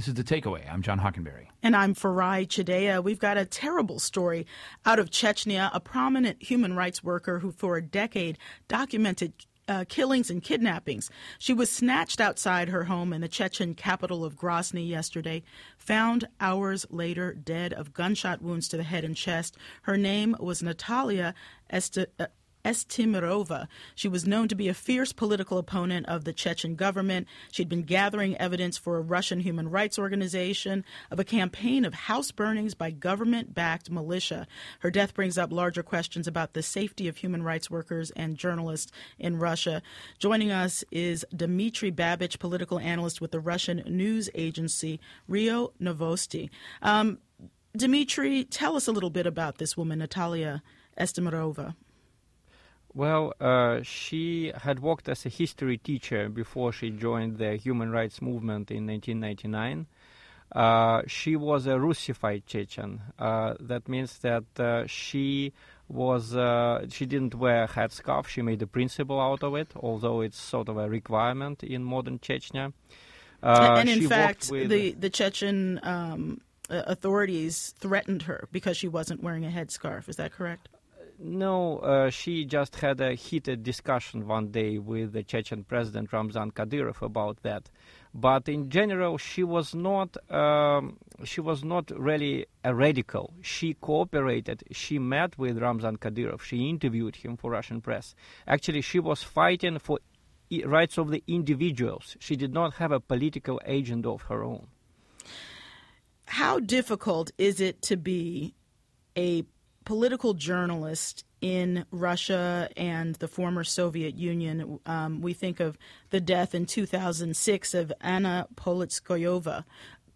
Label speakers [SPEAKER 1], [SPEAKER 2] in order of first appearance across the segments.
[SPEAKER 1] This is The Takeaway. I'm John Hockenberry.
[SPEAKER 2] And I'm Farai Chideya. We've got a terrible story out of Chechnya, a prominent human rights worker who for a decade documented killings and kidnappings. She was snatched outside her home in the Chechen capital of Grozny yesterday, found hours later dead of gunshot wounds to the head and chest. Her name was Natalia Estimirova. She was known to be a fierce political opponent of the Chechen government. She'd been gathering evidence for a Russian human rights organization of a campaign of house burnings by government-backed militia. Her death brings up larger questions about the safety of human rights workers and journalists in Russia. Joining us is Dmitry Babich, political analyst with the Russian news agency RIA Novosti. Dmitry, tell us a little bit about this woman, Natalia Estimirova.
[SPEAKER 3] Well, she had worked as a history teacher before she joined the human rights movement in 1999. She was a Russified Chechen. That means that she didn't wear a headscarf. She made a principle out of it, although it's sort of a requirement in modern Chechnya.
[SPEAKER 2] And in fact, the Chechen authorities threatened her because she wasn't wearing a headscarf. Is that correct?
[SPEAKER 3] No, she just had a heated discussion one day with the Chechen president Ramzan Kadyrov about that. But in general, she was not really a radical. She cooperated. She met with Ramzan Kadyrov. She interviewed him for Russian press. Actually, she was fighting for rights of the individuals. She did not have a political agenda of her own.
[SPEAKER 2] How difficult is it to be a political journalist in Russia and the former Soviet Union? We think of the death in 2006 of Anna Politkovskaya.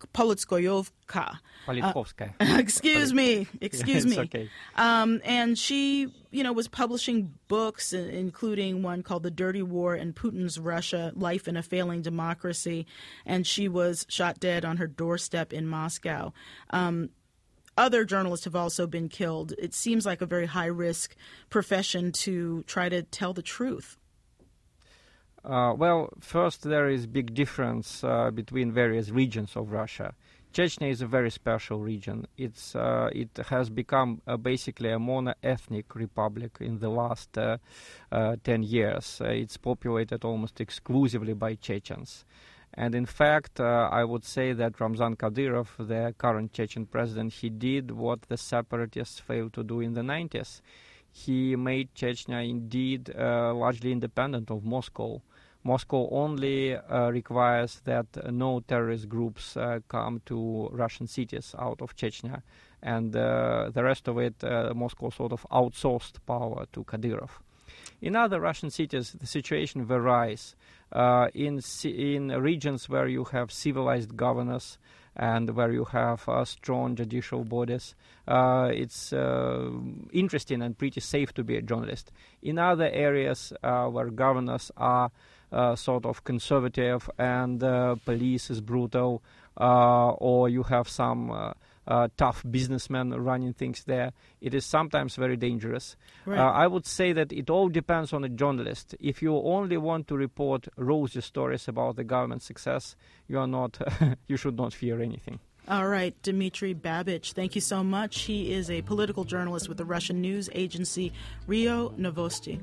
[SPEAKER 2] Excuse me.
[SPEAKER 3] It's okay.
[SPEAKER 2] And she, was publishing books, including one called The Dirty War in Putin's Russia, Life in a Failing Democracy. And she was shot dead on her doorstep in Moscow. Other journalists have also been killed. It seems like a very high-risk profession to try to tell the truth.
[SPEAKER 3] Well, first, there is big difference between various regions of Russia. Chechnya is a very special region. It has become basically a mono-ethnic republic in the last 10 years. It's populated almost exclusively by Chechens. And in fact, I would say that Ramzan Kadyrov, the current Chechen president, he did what the separatists failed to do in the 90s. He made Chechnya indeed largely independent of Moscow. Moscow only requires that no terrorist groups come to Russian cities out of Chechnya. And the rest of it, Moscow sort of outsourced power to Kadyrov. In other Russian cities, the situation varies. In regions where you have civilized governors and where you have strong judicial bodies, it's interesting and pretty safe to be a journalist. In other areas where governors are sort of conservative and police is brutal, or you have some tough businessmen running things there, it is sometimes very dangerous.
[SPEAKER 2] Right.
[SPEAKER 3] I would say that it all depends on the journalist. If you only want to report rosy stories about the government success, you are not. You should not fear anything.
[SPEAKER 2] All right, Dmitry Babich, thank you so much. He is a political journalist with the Russian news agency RIA Novosti.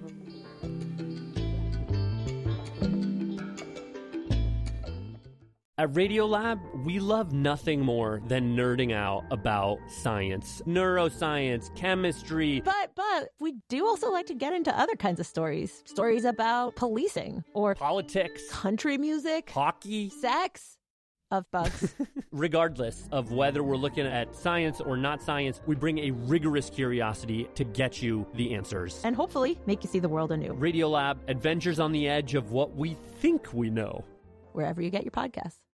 [SPEAKER 4] At Radiolab, we love nothing more than nerding out about science, neuroscience, chemistry.
[SPEAKER 5] But we do also like to get into other kinds of stories. Stories about policing or
[SPEAKER 4] politics,
[SPEAKER 5] country music,
[SPEAKER 4] hockey,
[SPEAKER 5] sex, of bugs.
[SPEAKER 4] Regardless of whether we're looking at science or not science, we bring a rigorous curiosity to get you the answers.
[SPEAKER 5] And hopefully make you see the world anew.
[SPEAKER 4] Radiolab, adventures on the edge of what we think we know.
[SPEAKER 5] Wherever you get your podcasts.